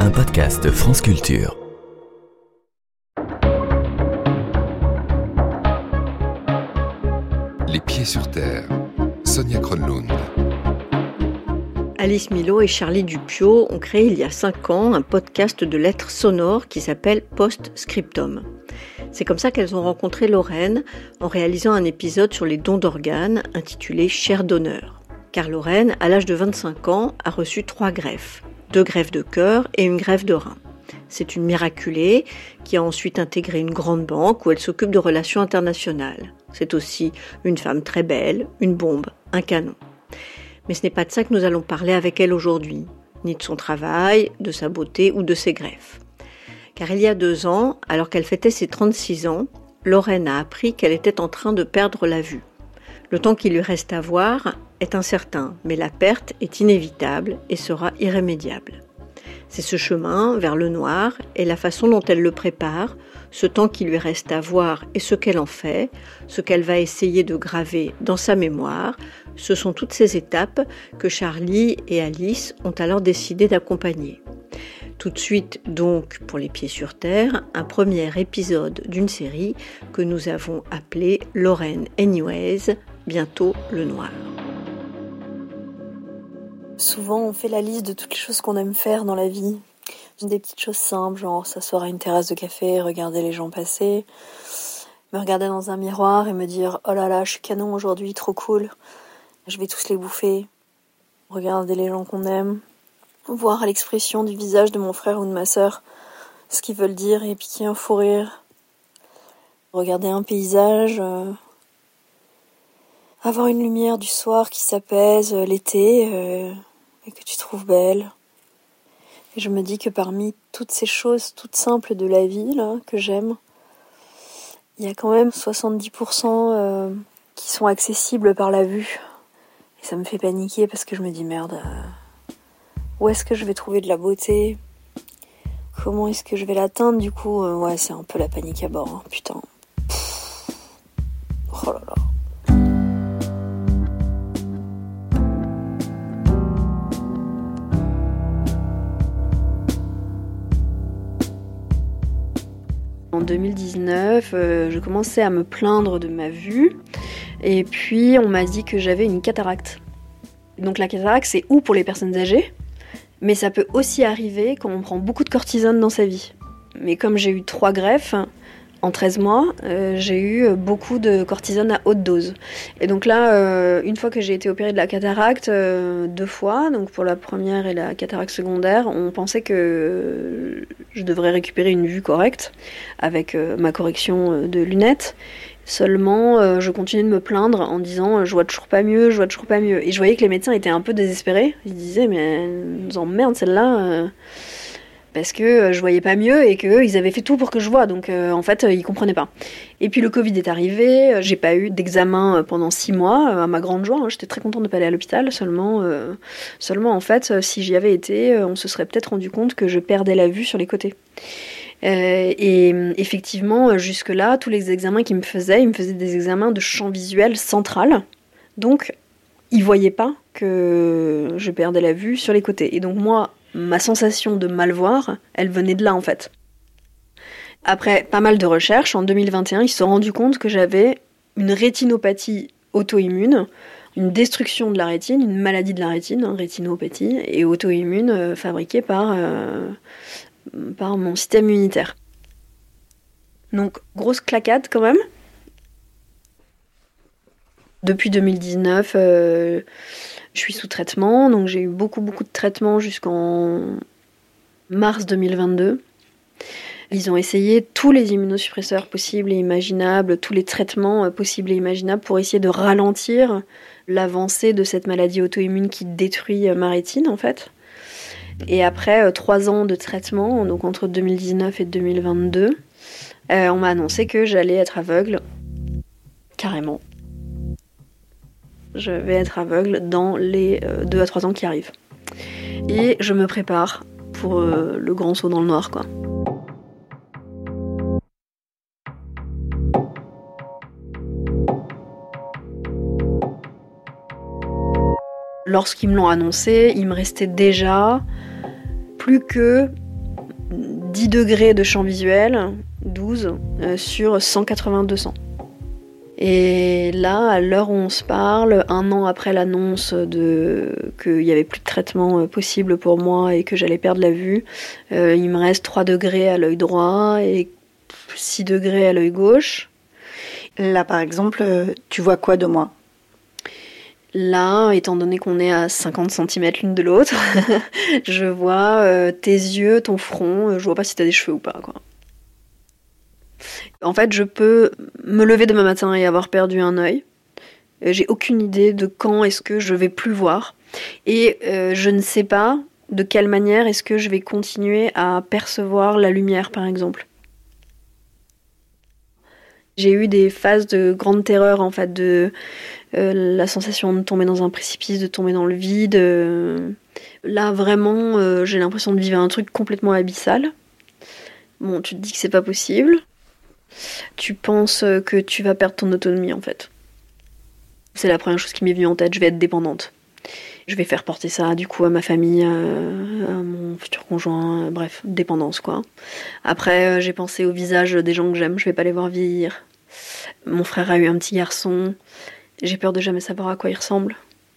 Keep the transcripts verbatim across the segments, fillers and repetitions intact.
un podcast France Culture. Les pieds sur terre, Sonia Kronlund. Alice Milot et Charlie Dupieux ont créé il y a cinq ans un podcast de lettres sonores qui s'appelle Post-Scriptum. C'est comme ça qu'elles ont rencontré Lorraine en réalisant un épisode sur les dons d'organes intitulé Chair d'honneur. Car Lorraine, à l'âge de vingt-cinq ans, a reçu trois greffes, deux greffes de cœur et une greffe de rein. C'est une miraculée qui a ensuite intégré une grande banque où elle s'occupe de relations internationales. C'est aussi une femme très belle, une bombe, un canon. Mais ce n'est pas de ça que nous allons parler avec elle aujourd'hui, ni de son travail, de sa beauté ou de ses greffes. Car il y a deux ans, alors qu'elle fêtait ses trente-six ans, Lorraine a appris qu'elle était en train de perdre la vue. Le temps qu'il lui reste à voir est incertain, mais la perte est inévitable et sera irrémédiable. C'est ce chemin vers le noir et la façon dont elle le prépare, ce temps qui lui reste à voir et ce qu'elle en fait, ce qu'elle va essayer de graver dans sa mémoire, ce sont toutes ces étapes que Charlie et Alice ont alors décidé d'accompagner. Tout de suite, donc, pour les pieds sur terre, un premier épisode d'une série que nous avons appelée Lorraine Anyways, bientôt le noir. Souvent, on fait la liste de toutes les choses qu'on aime faire dans la vie. Des petites choses simples, genre s'asseoir à une terrasse de café, regarder les gens passer, me regarder dans un miroir et me dire « Oh là là, je suis canon aujourd'hui, trop cool, je vais tous les bouffer », regarder les gens qu'on aime, voir l'expression du visage de mon frère ou de ma sœur, ce qu'ils veulent dire et piquer un fou rire, regarder un paysage, euh, avoir une lumière du soir qui s'apaise, euh, l'été, euh, et que tu trouves belle. Et je me dis que parmi toutes ces choses toutes simples de la vie là, que j'aime, il y a quand même soixante-dix pour cent euh, qui sont accessibles par la vue. Et ça me fait paniquer parce que je me dis merde, euh, où est-ce que je vais trouver de la beauté ? Comment est-ce que je vais l'atteindre ? Du coup, euh, ouais, c'est un peu la panique à bord, hein, putain. Pff. Oh là là. En deux mille dix-neuf, euh, je commençais à me plaindre de ma vue et puis on m'a dit que j'avais une cataracte. Donc la cataracte, c'est ou pour les personnes âgées, mais ça peut aussi arriver quand on prend beaucoup de cortisone dans sa vie. Mais comme j'ai eu trois greffes en treize mois, euh, j'ai eu beaucoup de cortisone à haute dose. Et donc là, euh, une fois que j'ai été opérée de la cataracte, euh, deux fois, donc pour la première et la cataracte secondaire, on pensait que je devrais récupérer une vue correcte avec euh, ma correction de lunettes. Seulement, euh, je continuais de me plaindre en disant « je vois toujours pas mieux, je vois toujours pas mieux ». Et je voyais que les médecins étaient un peu désespérés. Ils disaient « mais elle nous emmerde celle-là euh, ». Parce que je voyais pas mieux et qu'eux, ils avaient fait tout pour que je voie, donc euh, en fait, ils comprenaient pas. Et puis le Covid est arrivé, j'ai pas eu d'examen pendant six mois, à ma grande joie, hein, j'étais très contente de pas aller à l'hôpital, seulement, euh, seulement en fait, si j'y avais été, on se serait peut-être rendu compte que je perdais la vue sur les côtés. Euh, et effectivement, jusque-là, tous les examens qu'ils me faisaient, ils me faisaient des examens de champ visuel central, donc ils voyaient pas que je perdais la vue sur les côtés. Et donc moi, ma sensation de mal voir, elle venait de là en fait. Après pas mal de recherches, en deux mille vingt et un, ils se sont rendus compte que j'avais une rétinopathie auto-immune, une destruction de la rétine, une maladie de la rétine, hein, rétinopathie, et auto-immune euh, fabriquée par, euh, par mon système immunitaire. Donc grosse claquade quand même. Depuis deux mille dix-neuf, euh, je suis sous traitement, donc j'ai eu beaucoup beaucoup de traitements jusqu'en mars deux mille vingt-deux. Ils ont essayé tous les immunosuppresseurs possibles et imaginables, tous les traitements possibles et imaginables pour essayer de ralentir l'avancée de cette maladie auto-immune qui détruit ma rétine en fait. Et après trois ans de traitement, donc entre deux mille dix-neuf et deux mille vingt-deux, euh, on m'a annoncé que j'allais être aveugle, carrément. Je vais être aveugle dans les euh, deux à trois ans qui arrivent. Et je me prépare pour euh, le grand saut dans le noir, quoi. Lorsqu'ils me l'ont annoncé, il me restait déjà plus que dix degrés de champ visuel, douze, euh, sur cent quatre-vingts deux cents. Et là, à l'heure où on se parle, un an après l'annonce de qu'il n'y avait plus de traitement possible pour moi et que j'allais perdre la vue, euh, il me reste trois degrés à l'œil droit et six degrés à l'œil gauche. Là, par exemple, tu vois quoi de moi ? Là, étant donné qu'on est à cinquante centimètres l'une de l'autre, je vois euh, tes yeux, ton front, je vois pas si t'as des cheveux ou pas, quoi. En fait, je peux me lever demain matin et avoir perdu un œil. J'ai aucune idée de quand est-ce que je vais plus voir. Et euh, je ne sais pas de quelle manière est-ce que je vais continuer à percevoir la lumière, par exemple. J'ai eu des phases de grande terreur, en fait, de euh, la sensation de tomber dans un précipice, de tomber dans le vide. Euh, là, vraiment, euh, j'ai l'impression de vivre un truc complètement abyssal. Bon, tu te dis que c'est pas possible. Tu penses que tu vas perdre ton autonomie, en fait. C'est la première chose qui m'est venue en tête, je vais être dépendante. Je vais faire porter ça, du coup, à ma famille, à, à mon futur conjoint, euh, bref, dépendance, quoi. Après, euh, j'ai pensé au visage des gens que j'aime, je vais pas les voir vieillir. Mon frère a eu un petit garçon, j'ai peur de jamais savoir à quoi il ressemble.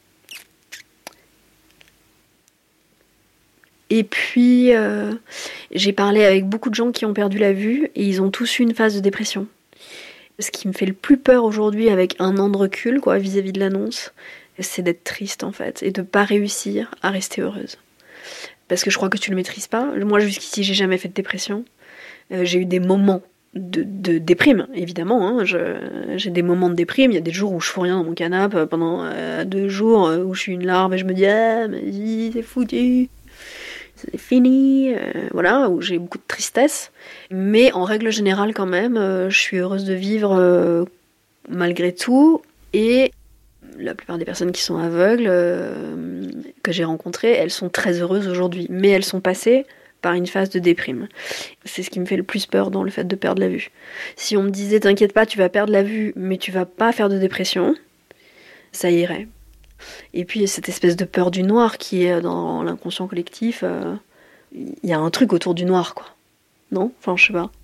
Et puis, euh, j'ai parlé avec beaucoup de gens qui ont perdu la vue et ils ont tous eu une phase de dépression. Ce qui me fait le plus peur aujourd'hui, avec un an de recul, quoi, vis-à-vis de l'annonce, c'est d'être triste, en fait, et de pas réussir à rester heureuse. Parce que je crois que tu le maîtrises pas. Moi, jusqu'ici, j'ai jamais fait de dépression. Euh, j'ai eu des moments de, de déprime, évidemment. Hein. Je, j'ai des moments de déprime. Il y a des jours où je fous rien dans mon canapé pendant euh, deux jours, euh, où je suis une larve et je me dis « Ah, ma vie, c'est foutu !» C'est fini, euh, voilà, où j'ai beaucoup de tristesse. Mais en règle générale, quand même, euh, je suis heureuse de vivre euh, malgré tout. Et la plupart des personnes qui sont aveugles, euh, que j'ai rencontrées, elles sont très heureuses aujourd'hui. Mais elles sont passées par une phase de déprime. C'est ce qui me fait le plus peur dans le fait de perdre la vue. Si on me disait « T'inquiète pas, tu vas perdre la vue, mais tu vas pas faire de dépression », ça irait. Et puis cette espèce de peur du noir qui est dans l'inconscient collectif, euh, y a un truc autour du noir, quoi. Non ? Enfin, je sais pas.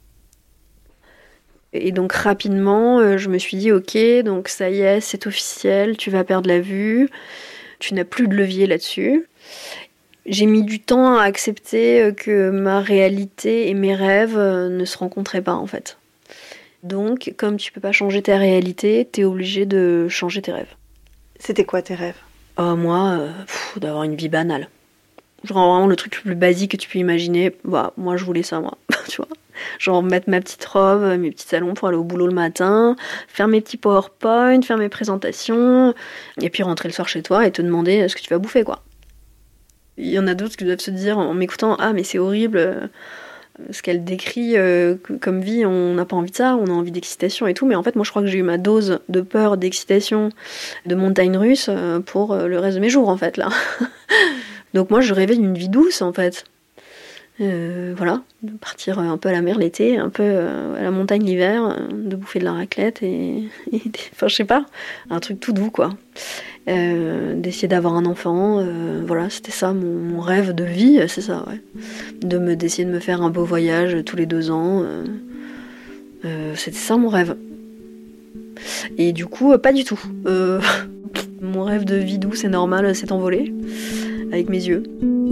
Et donc rapidement, euh, je me suis dit, ok, donc ça y est, c'est officiel, tu vas perdre la vue, tu n'as plus de levier là-dessus. J'ai mis du temps à accepter que ma réalité et mes rêves ne se rencontraient pas, en fait. Donc, comme tu peux pas changer ta réalité, t'es obligé de changer tes rêves. C'était quoi tes rêves ? euh, Moi, euh, pff, d'avoir une vie banale. Genre vraiment le truc le plus basique que tu peux imaginer. Bah, moi, je voulais ça, moi. Tu vois ? Genre mettre ma petite robe, mes petits talons pour aller au boulot le matin, faire mes petits PowerPoint, faire mes présentations, et puis rentrer le soir chez toi et te demander ce que tu vas bouffer, quoi. Il y en a d'autres qui doivent se dire en m'écoutant « Ah, mais c'est horrible !» Ce qu'elle décrit euh, comme vie, on n'a pas envie de ça, on a envie d'excitation et tout, mais en fait moi je crois que j'ai eu ma dose de peur, d'excitation, de montagne russe euh, pour euh, le reste de mes jours, en fait, là. Donc moi je rêvais d'une vie douce, en fait. Euh, voilà, de partir un peu à la mer l'été, un peu euh, à la montagne l'hiver, euh, de bouffer de la raclette et, et enfin je sais pas, un truc tout doux, quoi. Euh, d'essayer d'avoir un enfant, euh, voilà, c'était ça mon, mon rêve de vie, c'est ça, ouais. De me, d'essayer de me faire un beau voyage tous les deux ans, euh, euh, c'était ça mon rêve. Et du coup, euh, pas du tout. Euh, mon rêve de vie douce et normale s'est envolé avec mes yeux.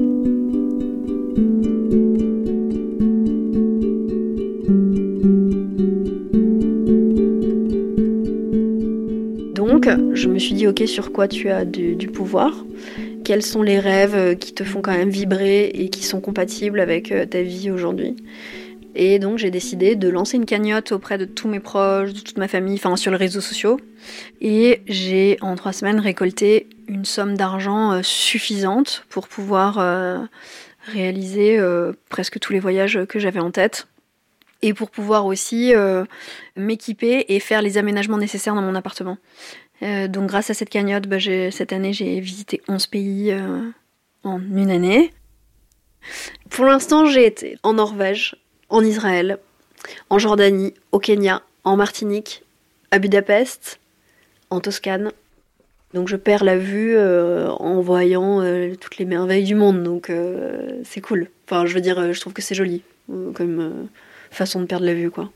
Donc, je me suis dit, ok, sur quoi tu as du, du pouvoir ? Quels sont les rêves qui te font quand même vibrer et qui sont compatibles avec ta vie aujourd'hui ? Et donc, j'ai décidé de lancer une cagnotte auprès de tous mes proches, de toute ma famille, enfin sur les réseaux sociaux. Et j'ai, en trois semaines, récolté une somme d'argent suffisante pour pouvoir euh, réaliser euh, presque tous les voyages que j'avais en tête. Et pour pouvoir aussi euh, m'équiper et faire les aménagements nécessaires dans mon appartement. Euh, donc grâce à cette cagnotte, bah, j'ai, cette année, j'ai visité onze pays euh, en une année. Pour l'instant, j'ai été en Norvège, en Israël, en Jordanie, au Kenya, en Martinique, à Budapest, en Toscane, Donc je perds la vue euh, en voyant euh, toutes les merveilles du monde, donc euh, c'est cool. Enfin, je veux dire, euh, je trouve que c'est joli euh, comme euh, façon de perdre la vue, quoi.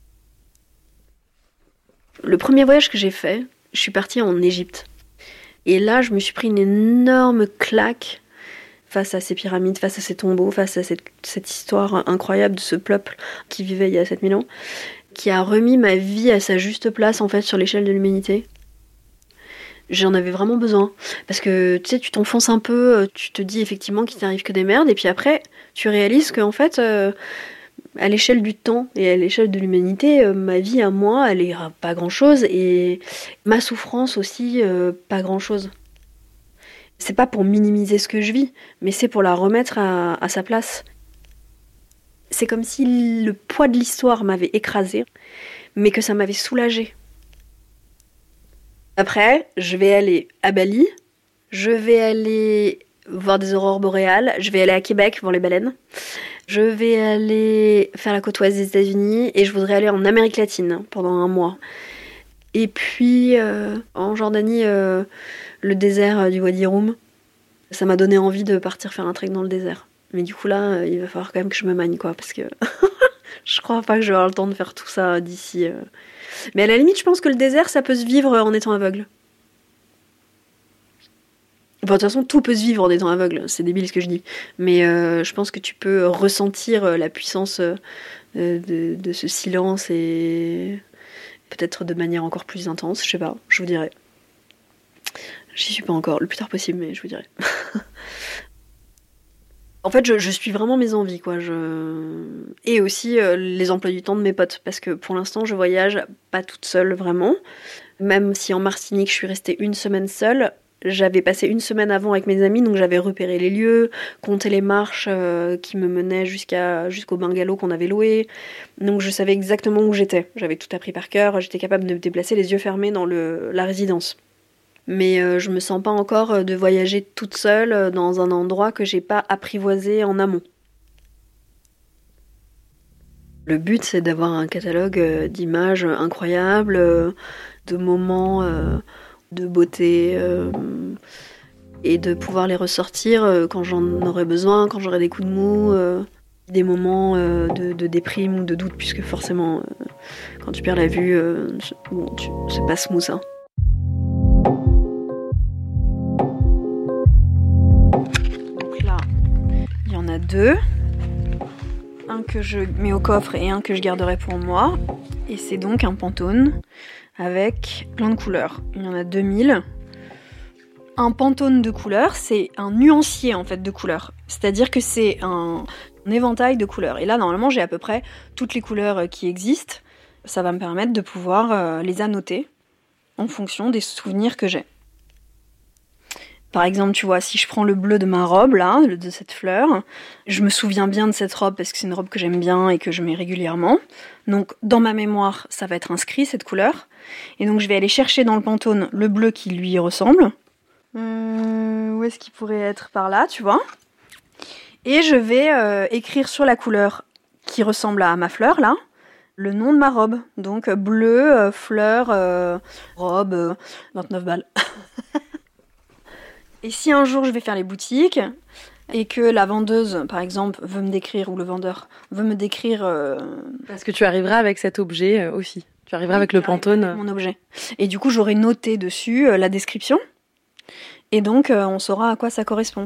Le premier voyage que j'ai fait, je suis partie en Égypte. Et là, je me suis pris une énorme claque face à ces pyramides, face à ces tombeaux, face à cette, cette histoire incroyable de ce peuple qui vivait il y a sept mille ans, qui a remis ma vie à sa juste place, en fait, sur l'échelle de l'humanité. J'en avais vraiment besoin. Parce que, tu sais, tu t'enfonces un peu, tu te dis effectivement qu'il t'arrive que des merdes, et puis après, tu réalises qu'en fait, euh, à l'échelle du temps et à l'échelle de l'humanité, euh, ma vie à moi, elle est pas grand-chose, et ma souffrance aussi, euh, pas grand-chose. C'est pas pour minimiser ce que je vis, mais c'est pour la remettre à, à sa place. C'est comme si le poids de l'histoire m'avait écrasée, mais que ça m'avait soulagée. Après, je vais aller à Bali, je vais aller voir des aurores boréales, je vais aller à Québec voir les baleines, je vais aller faire la côte ouest des États-Unis et je voudrais aller en Amérique latine pendant un mois. Et puis euh, en Jordanie, euh, le désert du Wadi Rum, ça m'a donné envie de partir faire un trek dans le désert. Mais du coup là, euh, il va falloir quand même que je me magne, quoi, parce que je crois pas que je vais avoir le temps de faire tout ça d'ici. Euh... Mais à la limite, je pense que le désert, ça peut se vivre en étant aveugle. Enfin, de toute façon, tout peut se vivre en étant aveugle, c'est débile ce que je dis. Mais euh, je pense que tu peux ressentir la puissance euh, de, de ce silence et peut-être de manière encore plus intense, je sais pas, je vous dirai. J'y suis pas encore, le plus tard possible, mais je vous dirai. En fait, je, je suis vraiment mes envies, quoi. Je... Et aussi euh, les emplois du temps de mes potes, parce que pour l'instant, je voyage pas toute seule, vraiment. Même si en Martinique, je suis restée une semaine seule, j'avais passé une semaine avant avec mes amis, donc j'avais repéré les lieux, compté les marches euh, qui me menaient jusqu'à, jusqu'au bungalow qu'on avait loué. Donc je savais exactement où j'étais. J'avais tout appris par cœur, j'étais capable de me déplacer les yeux fermés dans le, la résidence. Mais euh, je me sens pas encore de voyager toute seule dans un endroit que j'ai pas apprivoisé en amont. Le but, c'est d'avoir un catalogue d'images incroyables, de moments de beauté, et de pouvoir les ressortir quand j'en aurai besoin, quand j'aurai des coups de mou, des moments de, de déprime ou de doute, puisque forcément, quand tu perds la vue, bon, tu, c'est pas smooth, hein. Il y en a deux, un que je mets au coffre et un que je garderai pour moi, et c'est donc un Pantone avec plein de couleurs. Il y en a deux mille. Un Pantone de couleurs, c'est un nuancier en fait de couleurs, c'est-à-dire que c'est un, un éventail de couleurs. Et là, normalement, j'ai à peu près toutes les couleurs qui existent. Ça va me permettre de pouvoir euh, les annoter en fonction des souvenirs que j'ai. Par exemple, tu vois, si je prends le bleu de ma robe, là, de cette fleur, je me souviens bien de cette robe parce que c'est une robe que j'aime bien et que je mets régulièrement. Donc, dans ma mémoire, ça va être inscrit, cette couleur. Et donc, je vais aller chercher dans le Pantone le bleu qui lui ressemble. Euh, où est-ce qu'il pourrait être? Par là, tu vois. Et je vais euh, écrire sur la couleur qui ressemble à ma fleur, là, le nom de ma robe. Donc, bleu, euh, fleur, euh, robe, euh, vingt-neuf balles. Et si un jour je vais faire les boutiques et que la vendeuse, par exemple, veut me décrire, ou le vendeur veut me décrire... Euh... Parce que tu arriveras avec cet objet euh, aussi. Tu arriveras oui, avec le Pantone. Avec mon objet. Et du coup, j'aurai noté dessus euh, la description. Et donc, euh, on saura à quoi ça correspond.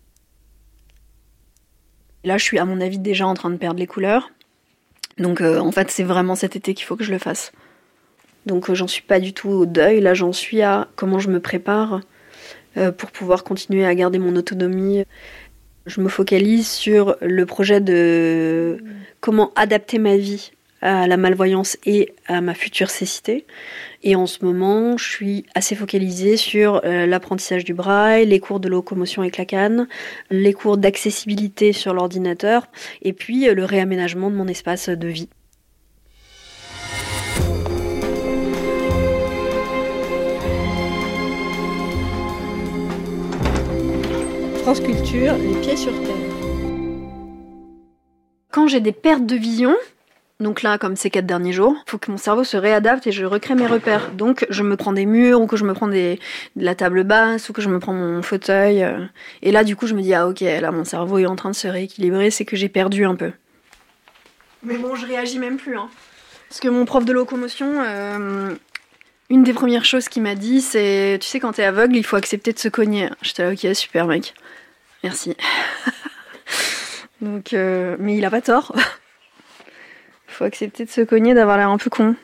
Là, je suis, à mon avis, déjà en train de perdre les couleurs. Donc, euh, en fait, c'est vraiment cet été qu'il faut que je le fasse. Donc, euh, j'en suis pas du tout au deuil. Là, j'en suis à comment je me prépare pour pouvoir continuer à garder mon autonomie. Je me focalise sur le projet de comment adapter ma vie à la malvoyance et à ma future cécité. Et en ce moment, je suis assez focalisée sur l'apprentissage du braille, les cours de locomotion avec la canne, les cours d'accessibilité sur l'ordinateur, et puis le réaménagement de mon espace de vie. France Culture, les pieds sur terre. Quand j'ai des pertes de vision, Donc là, comme ces quatre derniers jours, il faut que mon cerveau se réadapte et je recrée mes repères. Donc je me prends des murs ou que je me prends des, de la table basse ou que je me prends mon fauteuil. Et là, du coup, je me dis, ah ok, là, mon cerveau est en train de se rééquilibrer, c'est que j'ai perdu un peu. Mais bon, je réagis même plus. Hein. Parce que mon prof de locomotion, euh, une des premières choses qu'il m'a dit, c'est, tu sais, quand t'es aveugle, il faut accepter de se cogner. J'étais là, ok, super mec, merci. Donc, euh, mais il a pas tort. Faut accepter de se cogner, d'avoir l'air un peu con.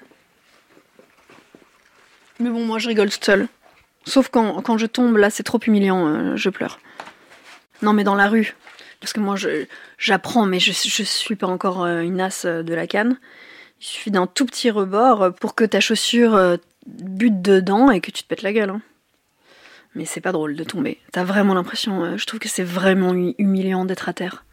Mais bon, moi je rigole toute seule. Sauf quand, quand je tombe, là c'est trop humiliant, euh, je pleure. Non mais dans la rue. Parce que moi je, j'apprends, mais je, je suis pas encore euh, une as de la canne. Il suffit d'un tout petit rebord pour que ta chaussure euh, bute dedans et que tu te pètes la gueule. Hein. Mais c'est pas drôle de tomber. T'as vraiment l'impression, euh, je trouve que c'est vraiment humiliant d'être à terre.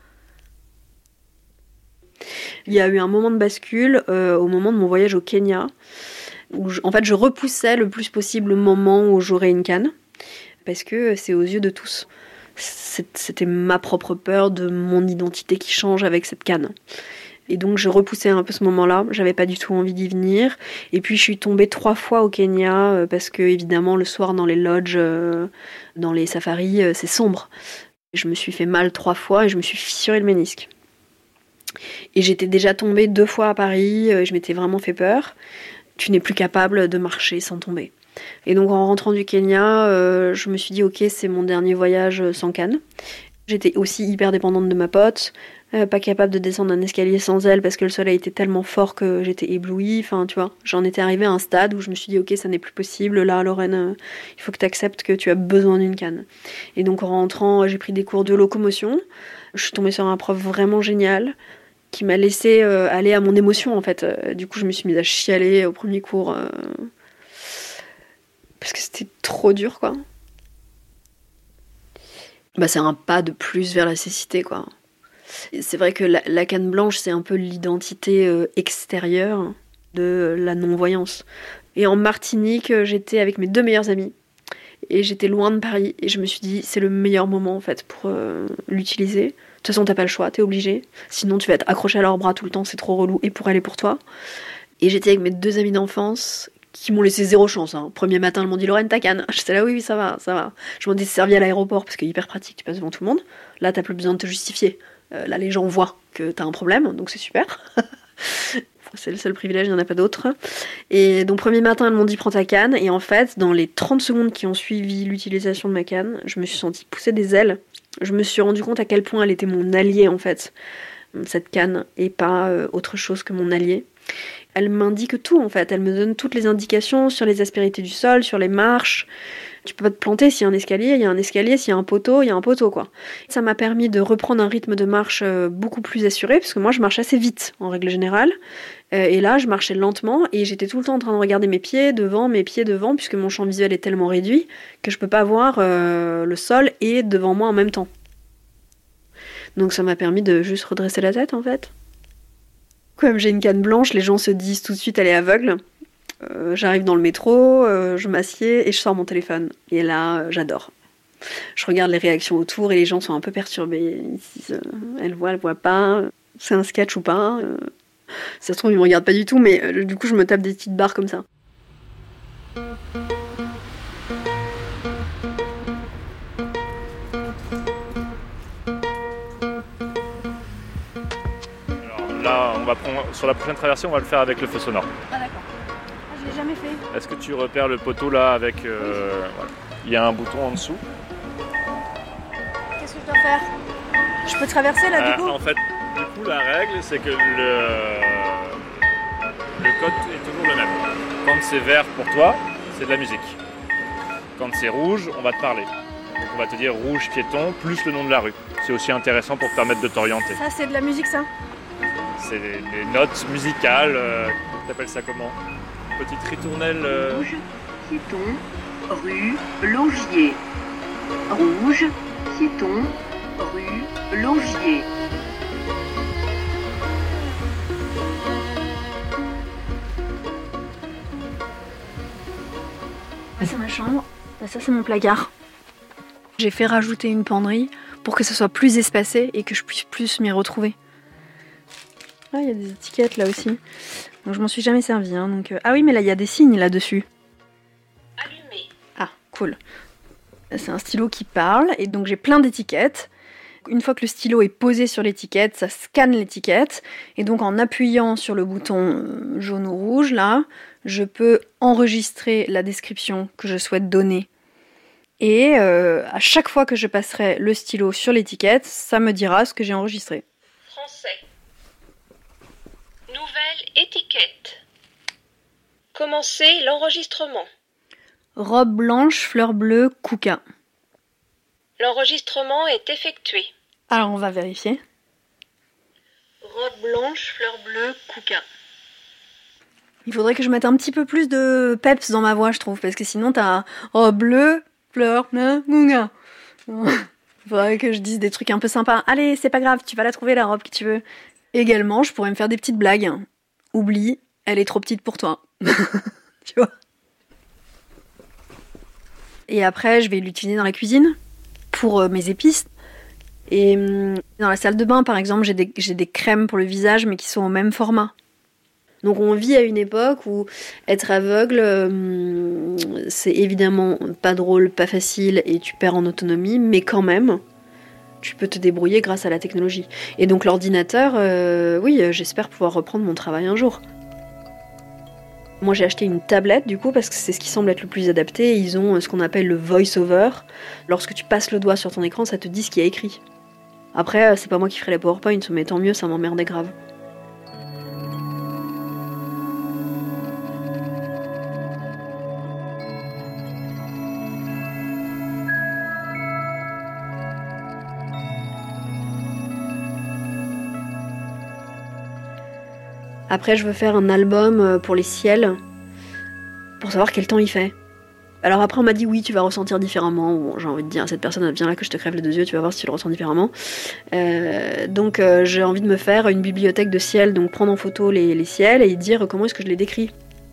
Il y a eu un moment de bascule euh, au moment de mon voyage au Kenya, où je, en fait je repoussais le plus possible le moment où j'aurais une canne, parce que c'est aux yeux de tous. C'était ma propre peur de mon identité qui change avec cette canne. Et donc je repoussais un peu ce moment-là, j'avais pas du tout envie d'y venir. Et puis je suis tombée trois fois au Kenya, euh, parce que évidemment le soir dans les lodges, euh, dans les safaris, euh, c'est sombre. Je me suis fait mal trois fois et je me suis fissuré le ménisque. Et j'étais déjà tombée deux fois à Paris, je m'étais vraiment fait peur. Tu n'es plus capable de marcher sans tomber. Et donc en rentrant du Kenya, euh, je me suis dit ok, c'est mon dernier voyage sans canne. J'étais aussi hyper dépendante de ma pote, euh, pas capable de descendre un escalier sans elle parce que le soleil était tellement fort que j'étais éblouie. Enfin, tu vois, j'en étais arrivée à un stade où je me suis dit ok, ça n'est plus possible. Là, Lorraine, euh, il faut que tu acceptes que tu as besoin d'une canne. Et donc en rentrant, j'ai pris des cours de locomotion. Je suis tombée sur un prof vraiment génial qui m'a laissé euh, aller à mon émotion en fait. Euh, du coup, je me suis mise à chialer au premier cours euh, parce que c'était trop dur quoi. Bah, c'est un pas de plus vers la cécité quoi. Et c'est vrai que la, la canne blanche, c'est un peu l'identité euh, extérieure de la non-voyance. Et en Martinique, j'étais avec mes deux meilleurs amis. Et j'étais loin de Paris. Et je me suis dit, c'est le meilleur moment en fait pour euh, l'utiliser. De toute façon, t'as pas le choix, t'es obligé. Sinon, tu vas être accroché à leurs bras tout le temps, c'est trop relou. Et pour elle et pour toi. Et j'étais avec mes deux amis d'enfance qui m'ont laissé zéro chance. Hein. Premier matin, ils m'ont dit Lorraine, ta canne. J'étais là, oui, oui, ça va, ça va. Je m'en ai servi à l'aéroport parce que hyper pratique, tu passes devant tout le monde. Là, t'as plus besoin de te justifier. Euh, là, les gens voient que t'as un problème, donc c'est super. C'est le seul privilège, il n'y en a pas d'autre. Et donc, premier matin, elles m'ont dit prends ta canne. Et en fait, dans les trente secondes qui ont suivi l'utilisation de ma canne, je me suis sentie pousser des ailes. Je me suis rendu compte à quel point elle était mon alliée, en fait, cette canne, et pas euh, autre chose que mon allié. Elle m'indique tout, en fait. Elle me donne toutes les indications sur les aspérités du sol, sur les marches. Tu peux pas te planter, s'il y a un escalier, il y a un escalier, s'il y a un poteau, il y a un poteau, quoi. Ça m'a permis de reprendre un rythme de marche beaucoup plus assuré, parce que moi, je marche assez vite, en règle générale. Et là, je marchais lentement, et j'étais tout le temps en train de regarder mes pieds devant, mes pieds devant, puisque mon champ visuel est tellement réduit que je peux pas voir euh, le sol et devant moi en même temps. Donc ça m'a permis de juste redresser la tête, en fait. Comme j'ai une canne blanche, les gens se disent tout de suite elle est aveugle. Euh, j'arrive dans le métro, euh, je m'assieds et je sors mon téléphone. Et là, euh, j'adore. Je regarde les réactions autour et les gens sont un peu perturbés. Ils disent, euh, elle voit, elle voit pas, c'est un sketch ou pas. Euh, ça se trouve, ils me regardent pas du tout, mais euh, du coup, je me tape des petites barres comme ça. Là, on va prendre, sur la prochaine traversée, on va le faire avec le feu sonore. Ah d'accord. Ah, je l'ai jamais fait. Est-ce que tu repères le poteau là avec... Euh, voilà. Il y a un bouton en dessous. Qu'est-ce que je dois faire? Je peux traverser là, euh, du coup? En fait, du coup, la règle, c'est que le, le code est toujours le même. Quand c'est vert pour toi, c'est de la musique. Quand c'est rouge, on va te parler. Donc on va te dire rouge piéton plus le nom de la rue. C'est aussi intéressant pour te permettre de t'orienter. Ça, c'est de la musique, ça? C'est des, des notes musicales. Euh, t'appelles ça comment? Petite ritournelle. Euh... Rouge, piéton, rue, Laugier. Rouge, piéton, rue, Laugier. Là, c'est ma chambre. Là, ça, c'est mon placard. J'ai fait rajouter une penderie pour que ce soit plus espacé et que je puisse plus m'y retrouver. Ah, il y a des étiquettes là aussi. Donc je m'en suis jamais servi. Hein, donc, euh... Ah oui, mais là il y a des signes là-dessus. Allumé. Ah, cool. C'est un stylo qui parle et donc j'ai plein d'étiquettes. Une fois que le stylo est posé sur l'étiquette, ça scanne l'étiquette et donc en appuyant sur le bouton jaune ou rouge là, je peux enregistrer la description que je souhaite donner. Et euh, à chaque fois que je passerai le stylo sur l'étiquette, ça me dira ce que j'ai enregistré. Français. Nouvelle étiquette. Commencez l'enregistrement. Robe blanche, fleur bleue, Kuka. L'enregistrement est effectué. Alors on va vérifier. Robe blanche, fleur bleue, Kuka. Il faudrait que je mette un petit peu plus de peps dans ma voix, je trouve, parce que sinon t'as robe bleue, fleur bleue, Kuka. Il faudrait que je dise des trucs un peu sympas. Allez, c'est pas grave, tu vas la trouver la robe que tu veux. Également, je pourrais me faire des petites blagues. Oublie, elle est trop petite pour toi. Tu vois. Et après, je vais l'utiliser dans la cuisine pour euh, mes épices. Et hum, dans la salle de bain, par exemple, j'ai des, j'ai des crèmes pour le visage, mais qui sont au même format. Donc on vit à une époque où être aveugle, hum, c'est évidemment pas drôle, pas facile, et tu perds en autonomie, mais quand même, tu peux te débrouiller grâce à la technologie. Et donc l'ordinateur, euh, oui, j'espère pouvoir reprendre mon travail un jour. Moi j'ai acheté une tablette du coup parce que c'est ce qui semble être le plus adapté. Ils ont ce qu'on appelle le voice-over. Lorsque tu passes le doigt sur ton écran, ça te dit ce qui est écrit. Après, c'est pas moi qui ferai les PowerPoint, mais tant mieux, ça m'emmerdait grave. Après, je veux faire un album pour les ciels, pour savoir quel temps il fait. Alors après, on m'a dit oui, tu vas ressentir différemment. Bon, j'ai envie de dire à cette personne, viens là que je te crève les deux yeux, tu vas voir si tu le ressens différemment. Euh, donc euh, j'ai envie de me faire une bibliothèque de ciel, donc prendre en photo les, les ciels et dire comment est-ce que je les décris.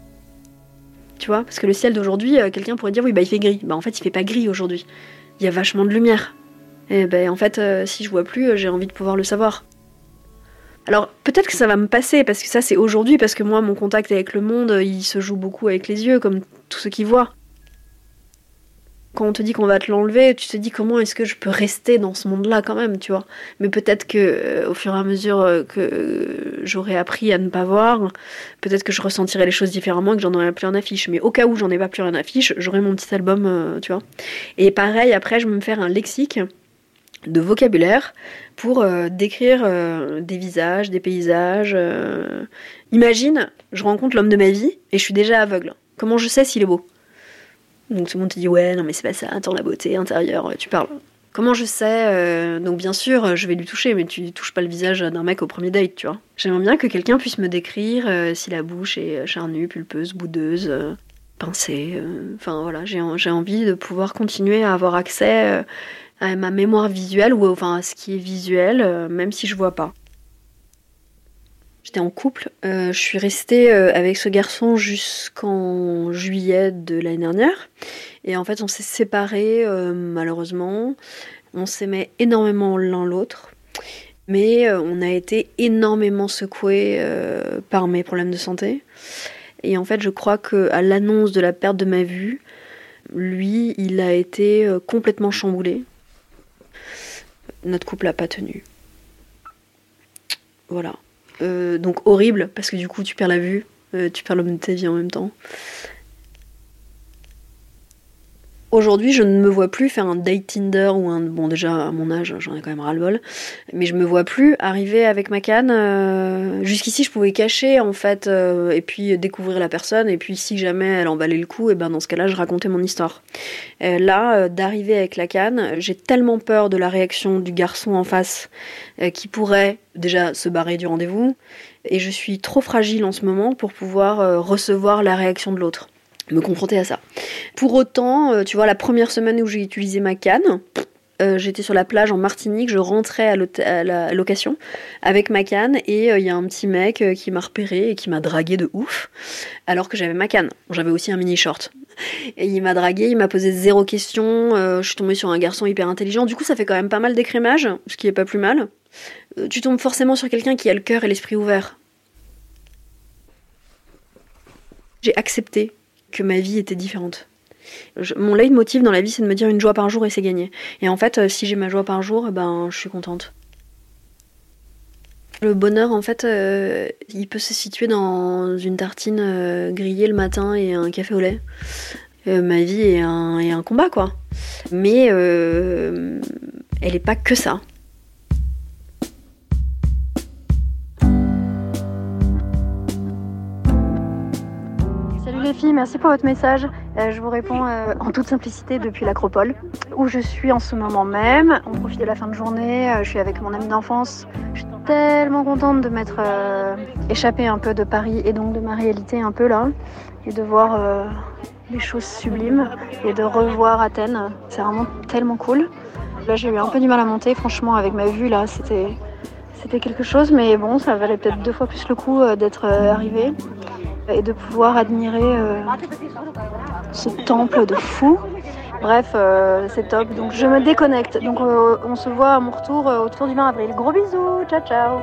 Tu vois, parce que le ciel d'aujourd'hui, euh, quelqu'un pourrait dire oui, bah il fait gris. Bah en fait, il fait pas gris aujourd'hui. Il y a vachement de lumière. Et ben en fait, euh, si je vois plus, euh, j'ai envie de pouvoir le savoir. Alors peut-être que ça va me passer, parce que ça c'est aujourd'hui, parce que moi mon contact avec le monde, il se joue beaucoup avec les yeux, comme tous ceux qui voient. Quand on te dit qu'on va te l'enlever, tu te dis comment est-ce que je peux rester dans ce monde-là quand même, tu vois. Mais peut-être que euh, au fur et à mesure euh, que euh, j'aurai appris à ne pas voir, peut-être que je ressentirai les choses différemment et que j'en aurai plus rien à fiche. Mais au cas où j'en ai pas plus rien à fiche, j'aurai mon petit album, euh, tu vois. Et pareil, après je vais me faire un lexique de vocabulaire pour euh, décrire euh, des visages, des paysages. Euh... Imagine, je rencontre l'homme de ma vie et je suis déjà aveugle. Comment je sais s'il est beau ? Donc tout le monde te dit ouais, non mais c'est pas ça, attends la beauté intérieure, tu parles. Comment je sais euh... Donc bien sûr, je vais lui toucher, mais tu touches pas le visage d'un mec au premier date, tu vois. J'aimerais bien que quelqu'un puisse me décrire euh, si la bouche est charnue, pulpeuse, boudeuse, euh, pincée. Enfin euh... voilà, j'ai, j'ai envie de pouvoir continuer à avoir accès euh, à ma mémoire visuelle, ou enfin à ce qui est visuel, euh, même si je vois pas. J'étais en couple, euh, je suis restée euh, avec ce garçon jusqu'en juillet de l'année dernière, et en fait on s'est séparés euh, malheureusement. On s'aimait énormément l'un l'autre, mais euh, on a été énormément secoués euh, par mes problèmes de santé, et en fait je crois qu'à l'annonce de la perte de ma vue, lui il a été euh, complètement chamboulé. Notre couple n'a pas tenu. Voilà. Euh, donc horrible, parce que du coup tu perds la vue, euh, tu perds l'homme de ta vie en même temps. Aujourd'hui, je ne me vois plus faire un date Tinder ou un... Bon, déjà, à mon âge, j'en ai quand même ras-le-bol. Mais je me vois plus arriver avec ma canne. Euh... Jusqu'ici, je pouvais cacher, en fait, euh, et puis découvrir la personne. Et puis, si jamais elle emballait le coup, et ben dans ce cas-là, je racontais mon histoire. Euh, là, euh, d'arriver avec la canne, j'ai tellement peur de la réaction du garçon en face euh, qui pourrait déjà se barrer du rendez-vous. Et je suis trop fragile en ce moment pour pouvoir euh, recevoir la réaction de l'autre. Me confronter à ça. Pour autant, tu vois, la première semaine où j'ai utilisé ma canne, euh, j'étais sur la plage en Martinique, je rentrais à, à la location avec ma canne et il euh, y a un petit mec euh, qui m'a repéré et qui m'a dragué de ouf, alors que j'avais ma canne. J'avais aussi un mini short. Et il m'a dragué, il m'a posé zéro question, euh, je suis tombée sur un garçon hyper intelligent. Du coup, ça fait quand même pas mal d'écrémage, ce qui est pas plus mal. Euh, tu tombes forcément sur quelqu'un qui a le cœur et l'esprit ouvert. J'ai accepté que ma vie était différente. Je, mon leitmotiv dans la vie, c'est de me dire une joie par jour et c'est gagné. Et en fait, euh, si j'ai ma joie par jour, ben, je suis contente. Le bonheur, en fait, euh, il peut se situer dans une tartine euh, grillée le matin et un café au lait. Euh, ma vie est un, est un combat, quoi. Mais euh, elle n'est pas que ça. Salut les filles, merci pour votre message. Euh, je vous réponds euh, en toute simplicité depuis l'Acropole, où je suis en ce moment même. On profite de la fin de journée, euh, je suis avec mon ami d'enfance. Je suis tellement contente de m'être euh, échappée un peu de Paris et donc de ma réalité un peu là, et de voir euh, les choses sublimes et de revoir Athènes. C'est vraiment tellement cool. Là j'ai eu un peu du mal à monter, franchement avec ma vue là, c'était, c'était quelque chose, mais bon, ça valait peut-être deux fois plus le coup euh, d'être euh, arrivée. Et de pouvoir admirer euh, ce temple de fou. Bref, euh, c'est top. Donc je me déconnecte. Donc euh, on se voit à mon retour euh, autour du vingt avril. Gros bisous, ciao ciao.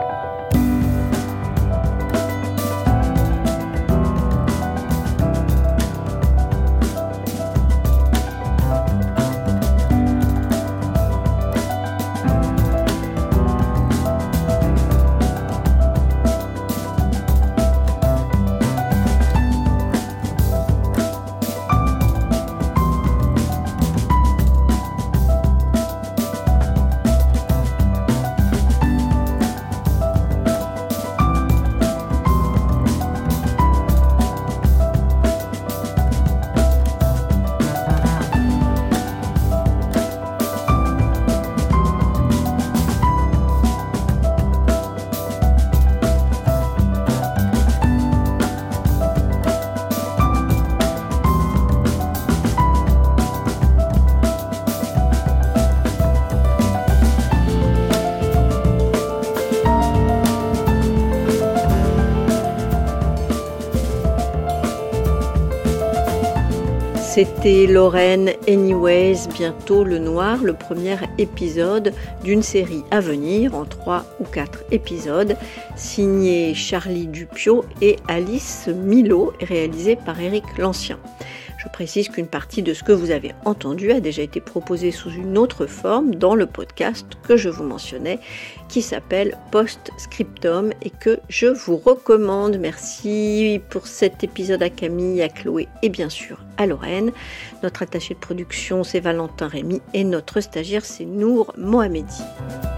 C'était Lorraine Anyways, bientôt le noir, le premier épisode d'une série à venir en trois ou quatre épisodes, signé Charlie Dupiot et Alice Milo, réalisé par Éric Lancien. Je précise qu'une partie de ce que vous avez entendu a déjà été proposée sous une autre forme dans le podcast que je vous mentionnais, qui s'appelle Post-Scriptum et que je vous recommande. Merci pour cet épisode à Camille, à Chloé et bien sûr à Lorraine. Notre attaché de production c'est Valentin Rémy et notre stagiaire c'est Nour Mohamedi.